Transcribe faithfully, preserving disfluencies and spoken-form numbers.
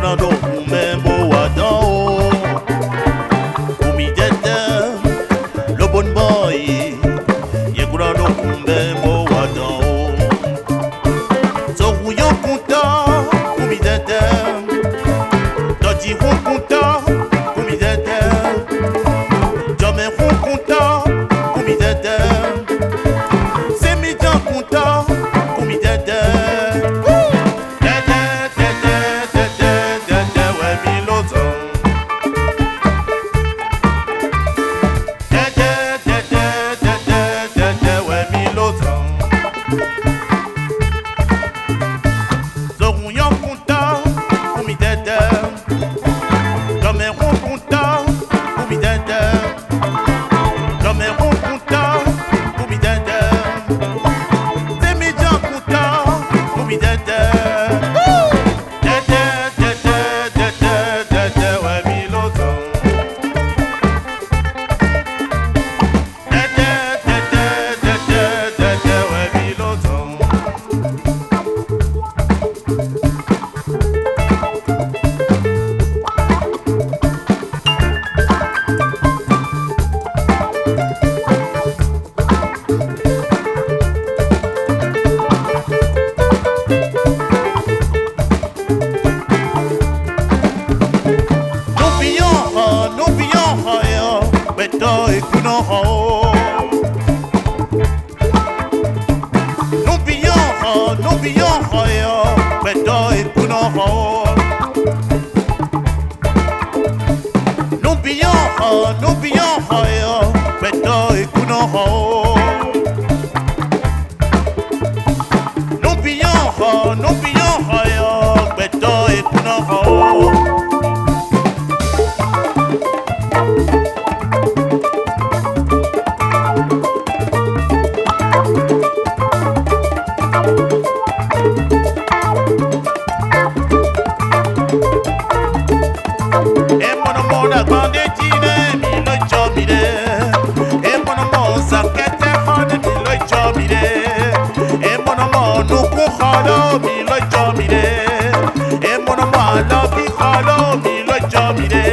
Yekunando umembo wadao Umidete le bon boy Yekunando umembo wadao Zoruyon kunta umidete Dodi run kunta umidete Jome run kunta umidete Semijan kunta umidete Beto ekuno ho Nubiyon ho, nubiyon ho yo Beto ekuno ho Nubiyon ho, nubiyon ho yo Beto ekuno ho Nubiyon ho, nubiyon ho yo Beto ekuno ho Mi lo jomire, e mono ma lo ki khalo mi lo jomire.